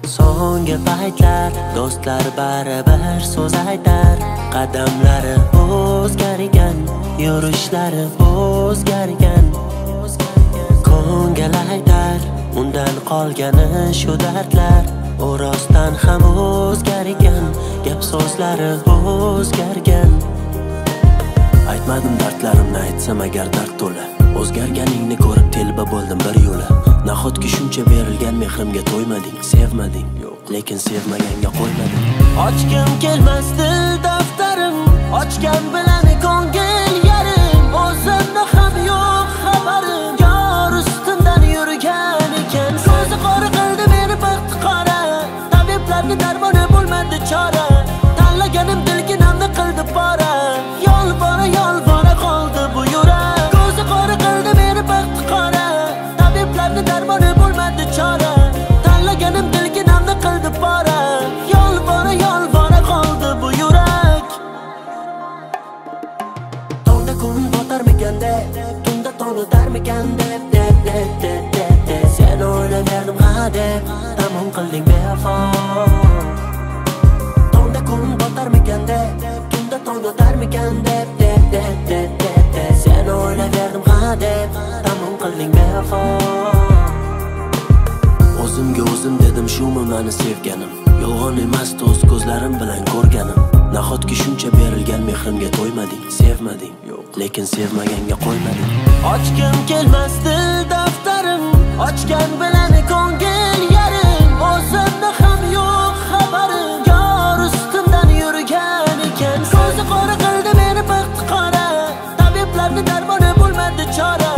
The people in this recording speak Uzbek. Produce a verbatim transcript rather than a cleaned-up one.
So'nggi paytlar do'stlar baribir so'z aytar. Qadamlari o'zgargan, yurishlari o'zgargan. Ko'ngil aytar, undan qolgani shu dardlar. U rostdan ham o'zgargan, gap so'zlari o'zgargan. Aytmadim dardlarimni, aytsam agar dard to'la. O'zgarganingni ko'rib telba bo'ldim bir yo'la. Nahotki shuncha berilgan mehrimga to'ymading, sevmading, lekin sevmaganga qo'ymading. Ochgim kelmasdi daftarim, ochgan bilan ko'ngil yarim. O'zimda ham yo'q xabarim, yor ustimdan yurgan ekan. So'zi qora qildi meni baxt qora, tabiblarni darmoni bo'lmadi chora. Tanlaganim dilginamni qildi pora, yolvora yolvora qoldi bu yurak. Ko'zi qora qildi meni baxt qora, tabiblarni darmoni bo'lmadi chora. Tanlaganim dilginamni qildi pora, yolvora yolvora qoldi bu yurak. Tongda kun botarmikan deb, tunda tong o'tarmikan deb, deb, deb, deb, deb, deb. Sen o'ylaverdim ha deb, tamom qilding bevafo. Tongda kun botarmikan deb, tunda tong o'tarmikan deb, deb, deb, deb, deb, deb. Sen o'ylaverdim ha deb, tamom qilding bevafo. O'zimga o'zim dedim, shumi meni sevganim. Yolg'on emas, o'z ko'zlarim bilan ko'rganim. Nahotki shuncha berilgan mehrimga to'ymading, sevmading, lekin sevmaganga qo'ymading. Ochgim kelmasdi daftarim, ochgan bilan ko'ngil yarim. O'zimda ham yo'q xabarim, yor ustimdan yurgan ekan. Ko'zi qora qildi meni baxt qora, tabiblarni darmoni bo'lmadi chora.